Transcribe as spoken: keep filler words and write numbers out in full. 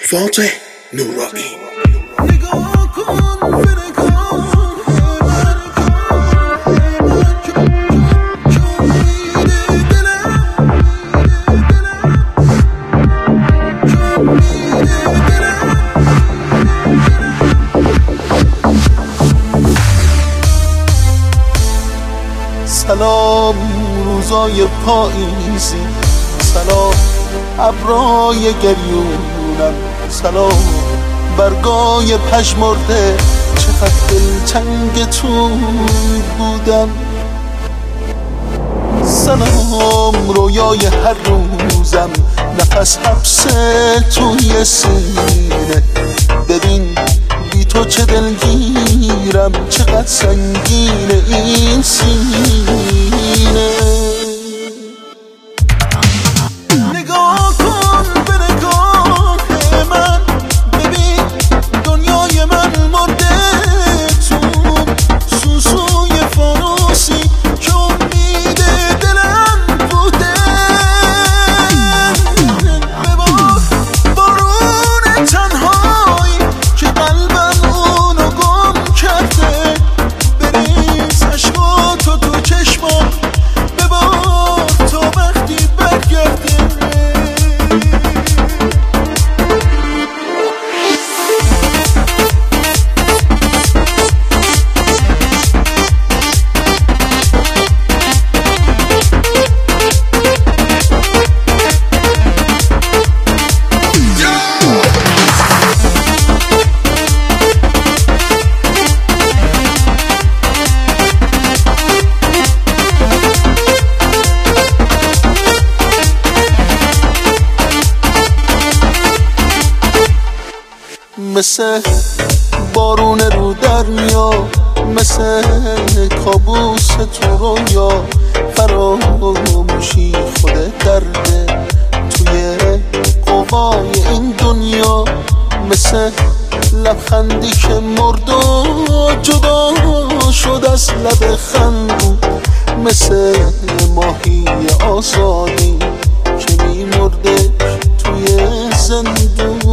فاتح نورانی. سلام روزای پاییزی، سلام ابرای گریونم، سلام برگای پژمرده، چقدر دلتنگتون بودم. سلام رویای هر روزم، نفس حبس توی سینه، ببین بی تو چه دلگیرم، چقدر سنگینه این سینه. نگاه کن به نگاه من، ببین دنیای من مرده تو سوسوی فانوسی که امید دلم بوده. ببار بارون تنهایی که قلبم اونو گم کرده، بریز عشقاتو تو چشمم، ببار تا وقتی برگرده. مثل بارون رو دریا، مثل کابوس تو رویا، فراموشی خود درده توی قوای این دنیا. مثل لبخندی که مرد و جدا شد از لب خندون، مثل ماهی آزادی که میمرده توی زندون.